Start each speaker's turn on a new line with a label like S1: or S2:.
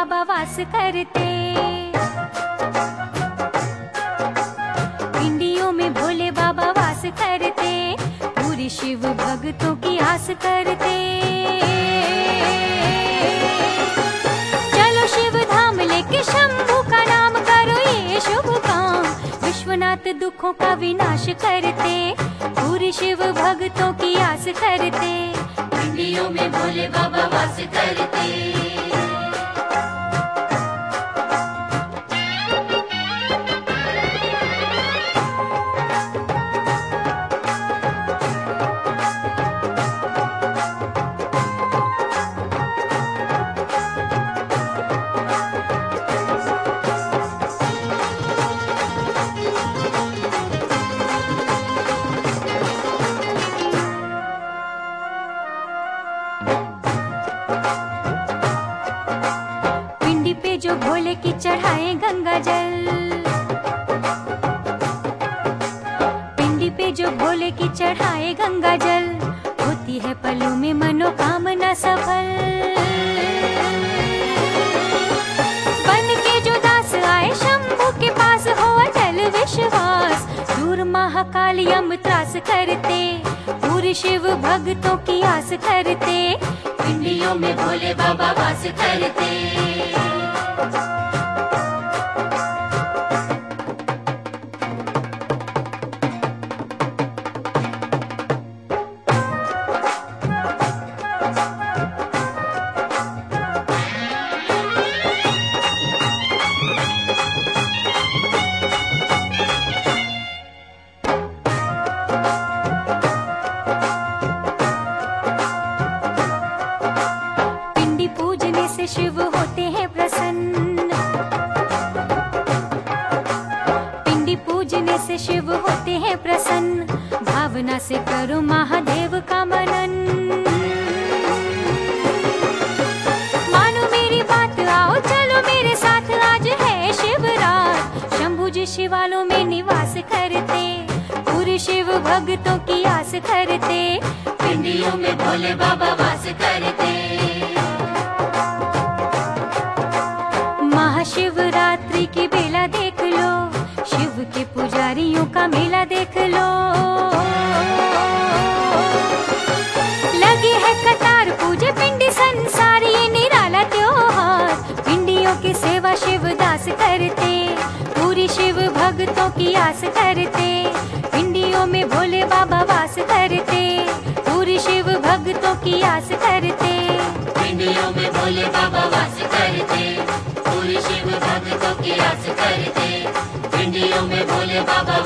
S1: बाबा वास करते। पिंडियों में भोले बाबा वास करते, पूरी शिव भक्तों की आस करते। चलो शिव धाम लेके शंभू का नाम करो ये शुभ काम, विश्वनाथ दुखों का विनाश करते, पूरी शिव भक्तों की आस करते।
S2: पिंडियों में भोले बाबा वास करते।
S1: पिंडी पे जो भोले की चढ़ाए गंगा जल, पिंडी पे जो भोले की चढ़ाए गंगा जल, होती है पलों में मनोकामना सफल। बन के जो दास आए शंभू के पास, हो अटल विश्वास, दूर महाकाल यम त्रास करते, पूरी शिव भक्तों की आस करते।
S2: पिंडियों में भोले बाबा वास करते।
S1: पिंडी पूजने से शिव होते हैं प्रसन्न, पिंडी पूजने से शिव होते हैं प्रसन्न, भावना से करो महादेव का मनन। मानो मेरी बात आओ चलो मेरे साथ, आज है शिवरात, शंभू जी शिवालयों में निवास करते, पूरी शिव भक्तों की आस करते।
S2: पिंडियों में भोले बाबा वास करते।
S1: महाशिवरात्रि की बेला देख लो, शिव के पुजारियों का मेला देख लो। लगी है कतार पूजे पिंडी संसार, ये निराला त्योहार, पिंडियों की सेवा शिवदास करते, पूरी शिव भक्तों की आस करते। पिंडियों में भोले बाबा वास करते, पूरी शिव भक्तों की आस करते।
S2: पिंडियों में भोले बाबा वास करते, पूरी शिव भक्तों की आस करते। पिंडियों में भोले बाबा